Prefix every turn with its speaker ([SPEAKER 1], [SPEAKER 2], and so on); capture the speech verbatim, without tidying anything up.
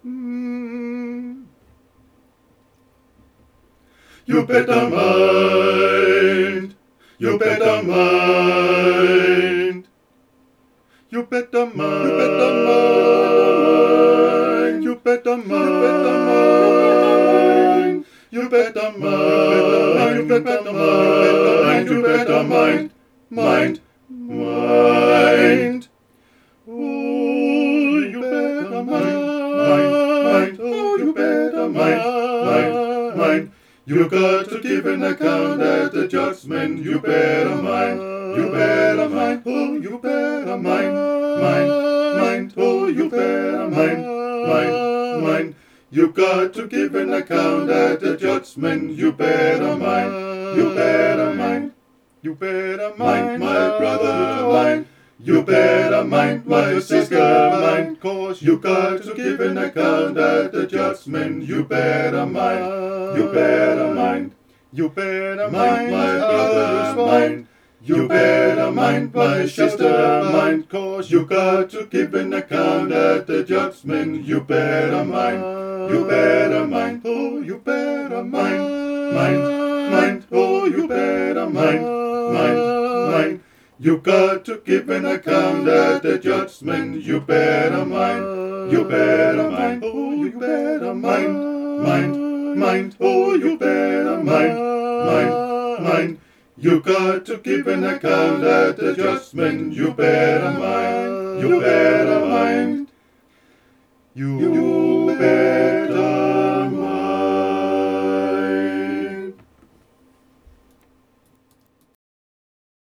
[SPEAKER 1] Mm. You better mind. You better mind. You better mind. You better mind. You better mind. You better mind. You better mind. You better mind. Mind. Mind. Oh, you better mind. Mind. Oh, you better mind. Mind. Mind. You got to give an account at the judgment. You better mind. You better mind. Oh, you better mind. Mind. Mind. Oh, you better mind. Mind. Mind. You got to give an account at the judgment. You better mind. You better mind. You better mind, my brother, mind. You better mind, my sister, mind. Cause you got to give an account at the judgment. You better mind. You better mind. You better mind, my brother's mind. You better mind, my sister, mind. Cause you got to give an account at the judgment. You better mind. You better mind. Oh, you better mind. Mind. Mind. Oh, you better mind. Mind. Mind. You got to give an account at the judgment. You better mind. You better mind. Oh, you better mind. Mind. Mind. Oh, you better mind. Mind. Mind. You got to give an account at the judgment. You better mind. You better mind. You better